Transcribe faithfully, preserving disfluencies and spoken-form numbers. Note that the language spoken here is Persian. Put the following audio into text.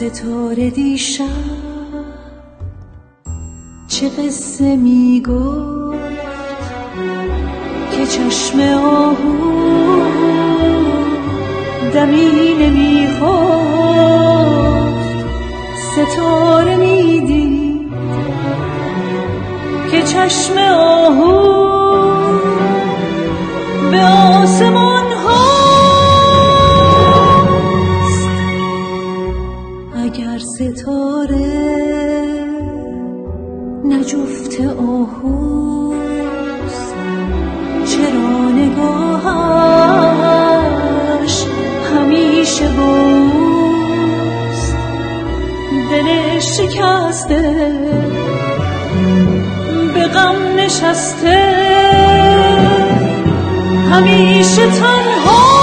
ستاره دیشب چه قصه می گفت که چشم آهو دمی نمی خفت. ستاره می دید که چشم آهو به آسمان هاست. اگر ستاره نه جفت آهوست، چرا نگاهش همیشه بوست؟ دل شکسته به غم نشسته همیشه تنها.